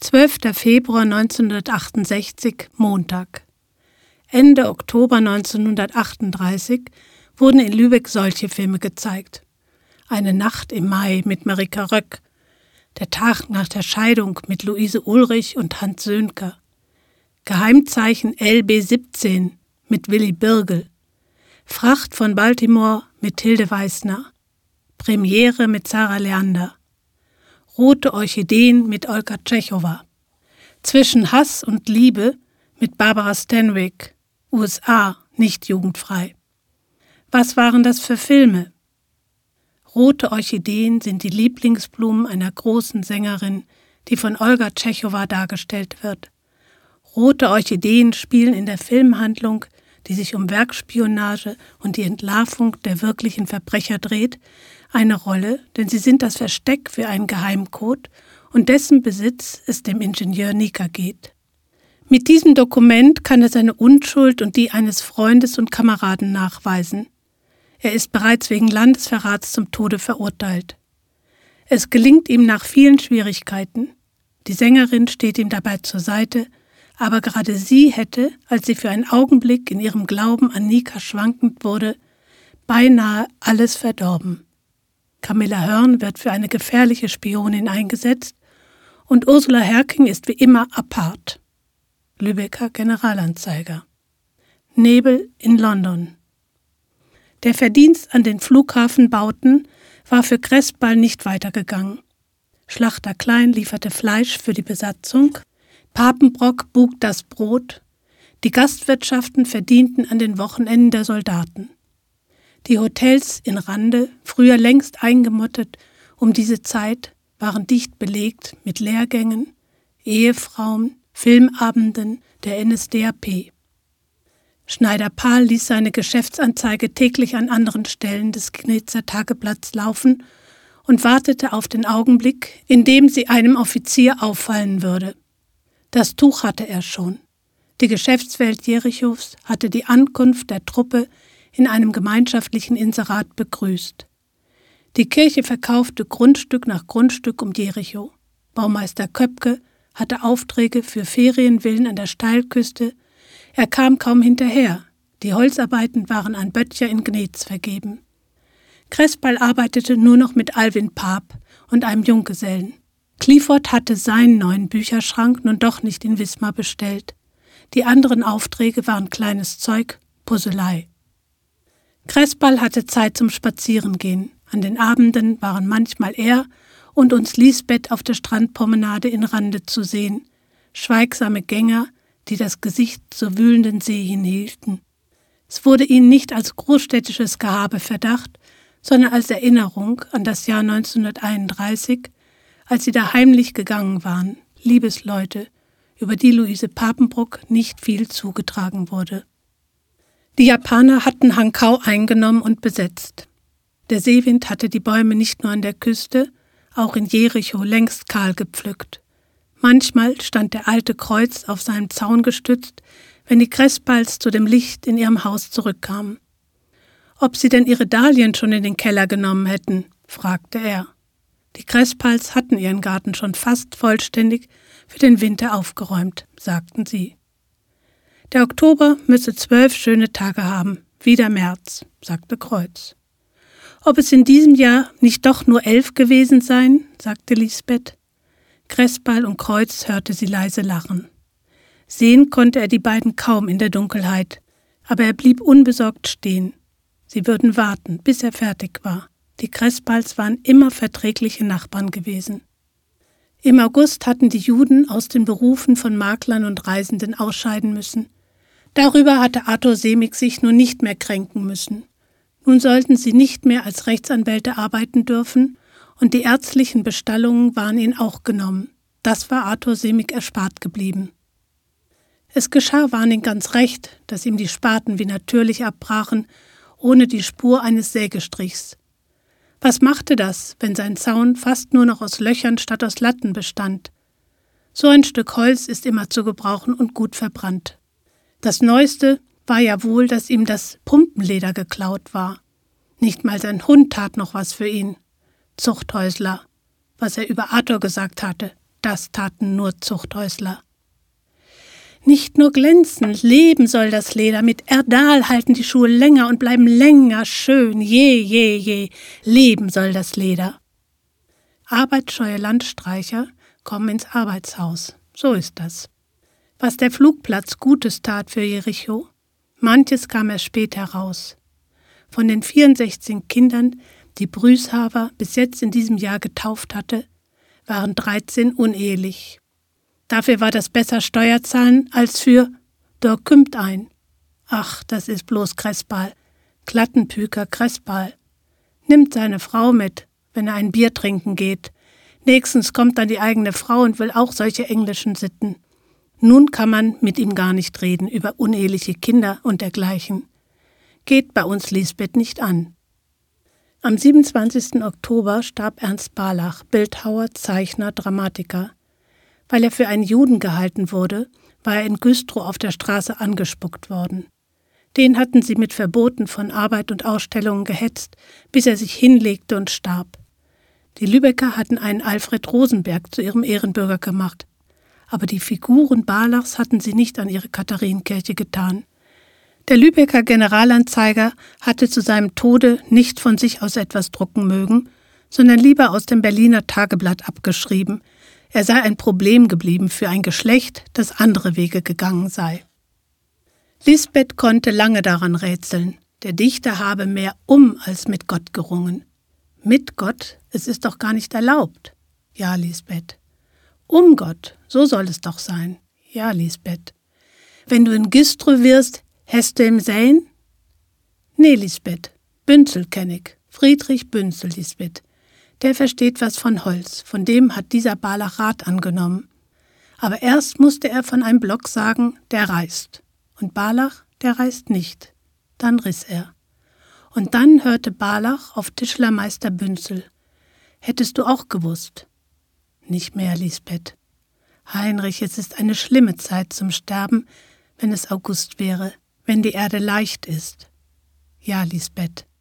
12. Februar 1968, Montag. Ende Oktober 1938 wurden in Lübeck solche Filme gezeigt. Eine Nacht im Mai mit Marika Röck, Der Tag nach der Scheidung mit Luise Ullrich und Hans Sönker, Geheimzeichen LB17 mit Willy Birgel, Fracht von Baltimore mit Hilde Weißner, Premiere mit Sarah Leander, Rote Orchideen mit Olga Tschechowa, Zwischen Hass und Liebe mit Barbara Stanwyck, USA, nicht jugendfrei. Was waren das für Filme? Rote Orchideen sind die Lieblingsblumen einer großen Sängerin, die von Olga Tschechowa dargestellt wird. Rote Orchideen spielen in der Filmhandlung, die sich um Werkspionage und die Entlarvung der wirklichen Verbrecher dreht, eine Rolle, denn sie sind das Versteck für einen Geheimcode und dessen Besitz es dem Ingenieur Nika geht. Mit diesem Dokument kann er seine Unschuld und die eines Freundes und Kameraden nachweisen. Er ist bereits wegen Landesverrats zum Tode verurteilt. Es gelingt ihm nach vielen Schwierigkeiten. Die Sängerin steht ihm dabei zur Seite, aber gerade sie hätte, als sie für einen Augenblick in ihrem Glauben an Nika schwankend wurde, beinahe alles verdorben. Camilla Hörn wird für eine gefährliche Spionin eingesetzt und Ursula Herking ist wie immer apart. Lübecker Generalanzeiger. Nebel in London. Der Verdienst an den Flughafenbauten war für Kressball nicht weitergegangen. Schlachter Klein lieferte Fleisch für die Besatzung, Papenbrock buk das Brot, die Gastwirtschaften verdienten an den Wochenenden der Soldaten. Die Hotels in Rande, früher längst eingemottet um diese Zeit, waren dicht belegt mit Lehrgängen, Ehefrauen, Filmabenden der NSDAP. Schneider-Pahl ließ seine Geschäftsanzeige täglich an anderen Stellen des Gnitzer Tageblatts laufen und wartete auf den Augenblick, in dem sie einem Offizier auffallen würde. Das Tuch hatte er schon. Die Geschäftswelt Jerichos hatte die Ankunft der Truppe in einem gemeinschaftlichen Inserat begrüßt. Die Kirche verkaufte Grundstück nach Grundstück um Jericho. Baumeister Köpke hatte Aufträge für Ferienvillen an der Steilküste. Er kam kaum hinterher. Die Holzarbeiten waren an Böttcher in Gnez vergeben. Kressball arbeitete nur noch mit Alvin Paap und einem Junggesellen. Clifford hatte seinen neuen Bücherschrank nun doch nicht in Wismar bestellt. Die anderen Aufträge waren kleines Zeug, Puzzelei. Kressball hatte Zeit zum Spazierengehen. An den Abenden waren manchmal er und uns Lisbeth auf der Strandpromenade in Rande zu sehen, schweigsame Gänger, die das Gesicht zur wühlenden See hinhielten. Es wurde ihnen nicht als großstädtisches Gehabe verdacht, sondern als Erinnerung an das Jahr 1931, als sie da heimlich gegangen waren, Liebesleute, über die Luise Papenbrock nicht viel zugetragen wurde. Die Japaner hatten Hankow eingenommen und besetzt. Der Seewind hatte die Bäume nicht nur an der Küste, auch in Jericho längst kahl gepflückt. Manchmal stand der alte Kreuz auf seinem Zaun gestützt, wenn die Kressballs zu dem Licht in ihrem Haus zurückkamen. Ob sie denn ihre Dahlien schon in den Keller genommen hätten, fragte er. Die Kressballs hatten ihren Garten schon fast vollständig für den Winter aufgeräumt, sagten sie. Der Oktober müsse 12 schöne Tage haben, wie der März, sagte Kreuz. Ob es in diesem Jahr nicht doch nur 11 gewesen seien, sagte Lisbeth. Kressball und Kreuz hörte sie leise lachen. Sehen konnte er die beiden kaum in der Dunkelheit, aber er blieb unbesorgt stehen. Sie würden warten, bis er fertig war. Die Kressballs waren immer verträgliche Nachbarn gewesen. Im August hatten die Juden aus den Berufen von Maklern und Reisenden ausscheiden müssen. Darüber hatte Arthur Semig sich nun nicht mehr kränken müssen. Nun sollten sie nicht mehr als Rechtsanwälte arbeiten dürfen und die ärztlichen Bestallungen waren ihnen auch genommen. Das war Arthur Semig erspart geblieben. Es geschah Warning ganz recht, dass ihm die Spaten wie natürlich abbrachen, ohne die Spur eines Sägestrichs. Was machte das, wenn sein Zaun fast nur noch aus Löchern statt aus Latten bestand? So ein Stück Holz ist immer zu gebrauchen und gut verbrannt. Das Neueste war ja wohl, dass ihm das Pumpenleder geklaut war. Nicht mal sein Hund tat noch was für ihn. Zuchthäusler. Was er über Arthur gesagt hatte, das taten nur Zuchthäusler. Nicht nur glänzen, leben soll das Leder, mit Erdal halten die Schuhe länger und bleiben länger schön, je, leben soll das Leder. Arbeitsscheue Landstreicher kommen ins Arbeitshaus, so ist das. Was der Flugplatz Gutes tat für Jericho, manches kam erst spät heraus. Von den 64 Kindern, die Brüßhaver bis jetzt in diesem Jahr getauft hatte, waren 13 unehelich. Dafür war das besser Steuerzahlen als für „Da kümmt ein". Ach, das ist bloß Kressbal, Klattenpüker Kressbal. Nimmt seine Frau mit, wenn er ein Bier trinken geht. Nächstens kommt dann die eigene Frau und will auch solche englischen Sitten. Nun kann man mit ihm gar nicht reden über uneheliche Kinder und dergleichen. Geht bei uns Lisbeth nicht an. Am 27. Oktober starb Ernst Barlach, Bildhauer, Zeichner, Dramatiker. Weil er für einen Juden gehalten wurde, war er in Güstrow auf der Straße angespuckt worden. Den hatten sie mit Verboten von Arbeit und Ausstellungen gehetzt, bis er sich hinlegte und starb. Die Lübecker hatten einen Alfred Rosenberg zu ihrem Ehrenbürger gemacht, aber die Figuren Barlachs hatten sie nicht an ihre Katharinenkirche getan. Der Lübecker Generalanzeiger hatte zu seinem Tode nicht von sich aus etwas drucken mögen, sondern lieber aus dem Berliner Tageblatt abgeschrieben, er sei ein Problem geblieben für ein Geschlecht, das andere Wege gegangen sei. Lisbeth konnte lange daran rätseln. Der Dichter habe mehr als mit Gott gerungen. Mit Gott, es ist doch gar nicht erlaubt. Ja, Lisbeth. Gott, so soll es doch sein. Ja, Lisbeth. Wenn du in Güstrow wirst, hast du im Sein? Nee, Lisbeth. Bünzel kenn ich. Friedrich Bünzel, Lisbeth. Der versteht was von Holz, von dem hat dieser Barlach Rat angenommen. Aber erst musste er von einem Block sagen, der reißt. Und Barlach, der reißt nicht. Dann riss er. Und dann hörte Barlach auf Tischlermeister Bünzel. Hättest du auch gewusst? Nicht mehr, Lisbeth. Heinrich, es ist eine schlimme Zeit zum Sterben, wenn es August wäre, wenn die Erde leicht ist. Ja, Lisbeth.